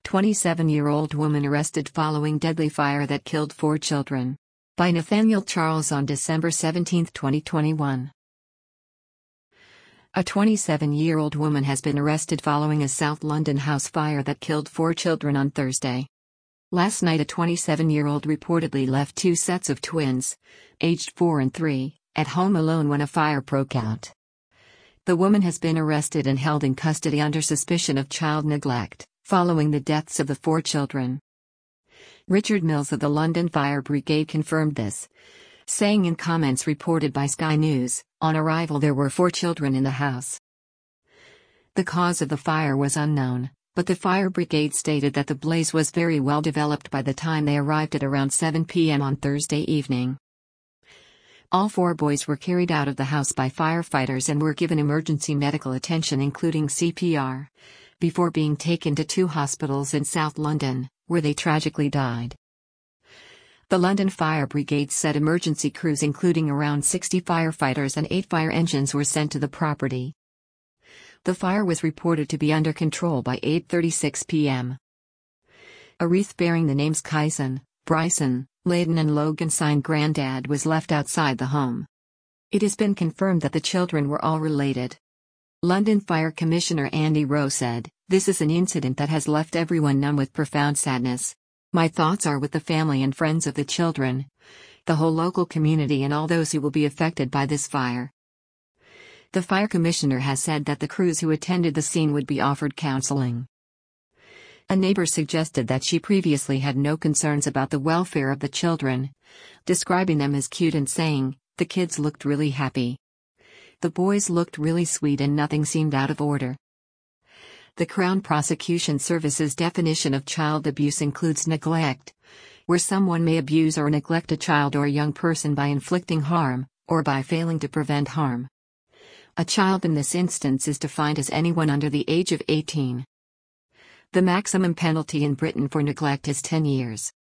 27-year-old woman arrested following deadly fire that killed 4 children. By Nathaniel Charles on December 17, 2021. A 27-year-old woman has been arrested following a South London house fire that killed 4 children on Thursday. Last night a 27-year-old reportedly left 2 sets of twins, aged 4 and 3, at home alone when a fire broke out. The woman has been arrested and held in custody under suspicion of child neglect, following the deaths of the 4 children. Richard Mills of the London Fire Brigade confirmed this, saying in comments reported by Sky News, on arrival there were 4 children in the house. The cause of the fire was unknown, but the fire brigade stated that the blaze was very well developed by the time they arrived at around 7 p.m. on Thursday evening. All 4 boys were carried out of the house by firefighters and were given emergency medical attention including CPR, before being taken to 2 hospitals in South London, where they tragically died. The London Fire Brigade said emergency crews including around 60 firefighters and 8 fire engines were sent to the property. The fire was reported to be under control by 8:36 p.m. A wreath bearing the names Kyson, Bryson, Layden and Logan signed Grandad was left outside the home. It has been confirmed that the children were all related. London Fire Commissioner Andy Rowe said, "This is an incident that has left everyone numb with profound sadness. My thoughts are with the family and friends of the children, the whole local community and all those who will be affected by this fire." The fire commissioner has said that the crews who attended the scene would be offered counseling. A neighbor suggested that she previously had no concerns about the welfare of the children, describing them as cute and saying, "The kids looked really happy. The boys looked really sweet and nothing seemed out of order." The Crown Prosecution Service's definition of child abuse includes neglect, where someone may abuse or neglect a child or a young person by inflicting harm, or by failing to prevent harm. A child in this instance is defined as anyone under the age of 18. The maximum penalty in Britain for neglect is 10 years.